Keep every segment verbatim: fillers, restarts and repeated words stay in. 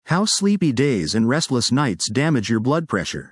How sleepy days and restless nights damage your blood pressure.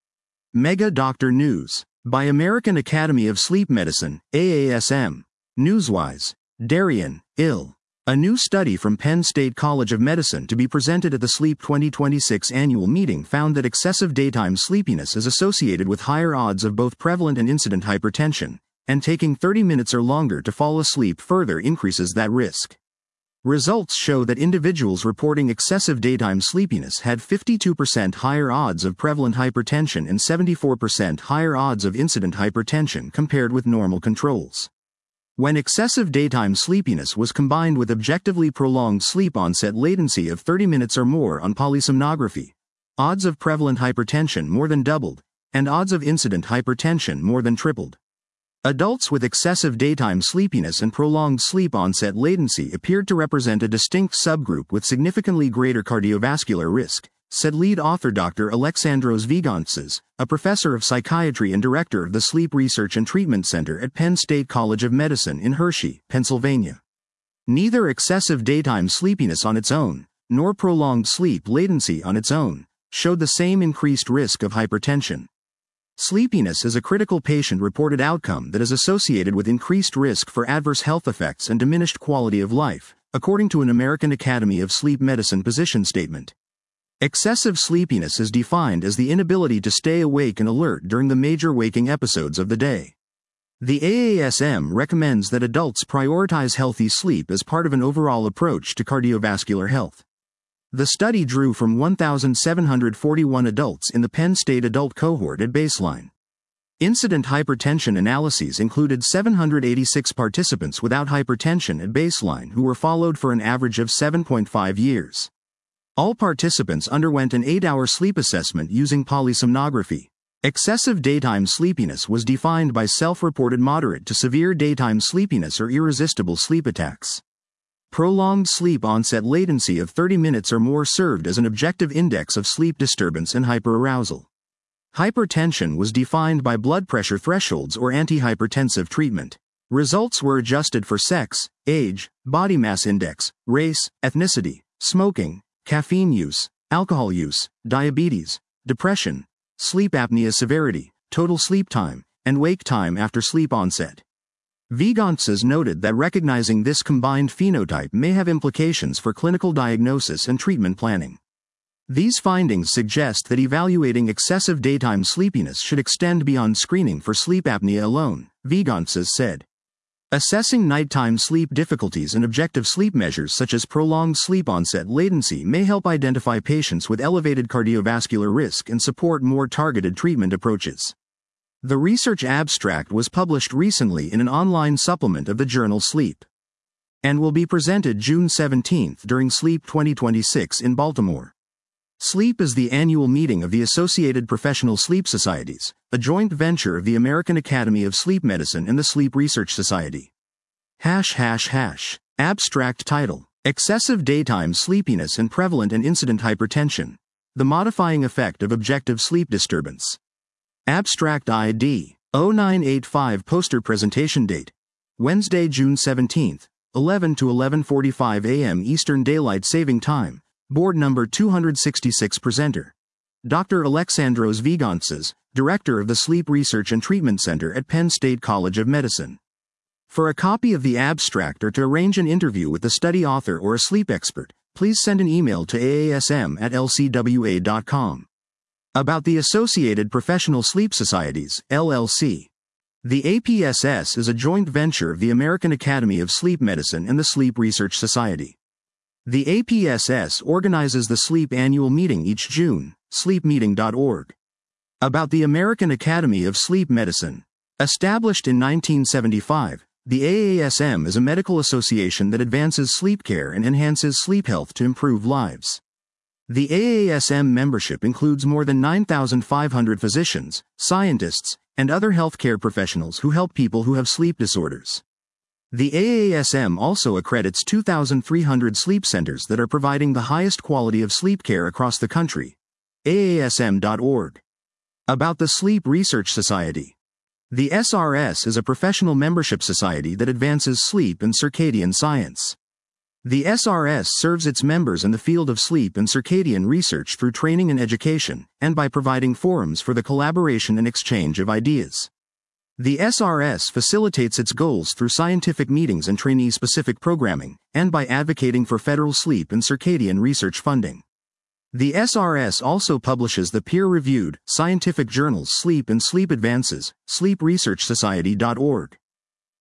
Mega Doctor News. By American Academy of Sleep Medicine, A A S M. Newswise. Darian, Ill. A new study from Penn State College of Medicine to be presented at the SLEEP twenty twenty-six annual meeting found that excessive daytime sleepiness is associated with higher odds of both prevalent and incident hypertension, and taking thirty minutes or longer to fall asleep further increases that risk. Results show that individuals reporting excessive daytime sleepiness had fifty-two percent higher odds of prevalent hypertension and seventy-four percent higher odds of incident hypertension compared with normal controls. When excessive daytime sleepiness was combined with objectively prolonged sleep onset latency of thirty minutes or more on polysomnography, odds of prevalent hypertension more than doubled, and odds of incident hypertension more than tripled. Adults with excessive daytime sleepiness and prolonged sleep onset latency appeared to represent a distinct subgroup with significantly greater cardiovascular risk, said lead author Doctor Alexandros Vigantzis, a professor of psychiatry and director of the Sleep Research and Treatment Center at Penn State College of Medicine in Hershey, Pennsylvania. Neither excessive daytime sleepiness on its own, nor prolonged sleep latency on its own, showed the same increased risk of hypertension. Sleepiness is a critical patient-reported outcome that is associated with increased risk for adverse health effects and diminished quality of life, according to an American Academy of Sleep Medicine position statement. Excessive sleepiness is defined as the inability to stay awake and alert during the major waking episodes of the day. The A A S M recommends that adults prioritize healthy sleep as part of an overall approach to cardiovascular health. The study drew from one thousand seven hundred forty-one adults in the Penn State adult cohort at baseline. Incident hypertension analyses included seven hundred eighty-six participants without hypertension at baseline who were followed for an average of seven point five years. All participants underwent an eight-hour sleep assessment using polysomnography. Excessive daytime sleepiness was defined by self-reported moderate to severe daytime sleepiness or irresistible sleep attacks. Prolonged sleep onset latency of thirty minutes or more served as an objective index of sleep disturbance and hyperarousal. Hypertension was defined by blood pressure thresholds or antihypertensive treatment. Results were adjusted for sex, age, body mass index, race, ethnicity, smoking, caffeine use, alcohol use, diabetes, depression, sleep apnea severity, total sleep time, and wake time after sleep onset. Vigantzis noted that recognizing this combined phenotype may have implications for clinical diagnosis and treatment planning. These findings suggest that evaluating excessive daytime sleepiness should extend beyond screening for sleep apnea alone, Vigantzis said. Assessing nighttime sleep difficulties and objective sleep measures such as prolonged sleep onset latency may help identify patients with elevated cardiovascular risk and support more targeted treatment approaches. The research abstract was published recently in an online supplement of the journal Sleep and will be presented June seventeenth during SLEEP twenty twenty-six in Baltimore. SLEEP is the annual meeting of the Associated Professional Sleep Societies, a joint venture of the American Academy of Sleep Medicine and the Sleep Research Society. Hash hash hash. Abstract title: Excessive Daytime Sleepiness and Prevalent and Incident Hypertension. The Modifying Effect of Objective Sleep Disturbance. Abstract I D zero nine eight five. Poster presentation date: Wednesday, June seventeenth, eleven to eleven forty-five a m Eastern Daylight Saving Time. Board number two hundred sixty-six. Presenter: Doctor Alexandros Vigantzis, Director of the Sleep Research and Treatment Center at Penn State College of Medicine. For a copy of the abstract or to arrange an interview with the study author or a sleep expert, please send an email to A A S M at L C W A dot com. About the Associated Professional Sleep Societies, L L C. The A P S S is a joint venture of the American Academy of Sleep Medicine and the Sleep Research Society. The A P S S organizes the Sleep Annual Meeting each June, sleep meeting dot org. About the American Academy of Sleep Medicine. Established in nineteen seventy-five, the A A S M is a medical association that advances sleep care and enhances sleep health to improve lives. The A A S M membership includes more than nine thousand five hundred physicians, scientists, and other healthcare professionals who help people who have sleep disorders. The A A S M also accredits two thousand three hundred sleep centers that are providing the highest quality of sleep care across the country. A A S M dot org. About the Sleep Research Society. The S R S is a professional membership society that advances sleep and circadian science. The S R S serves its members in the field of sleep and circadian research through training and education, and by providing forums for the collaboration and exchange of ideas. The S R S facilitates its goals through scientific meetings and trainee-specific programming, and by advocating for federal sleep and circadian research funding. The S R S also publishes the peer-reviewed, scientific journals Sleep and Sleep Advances, sleep research society dot org,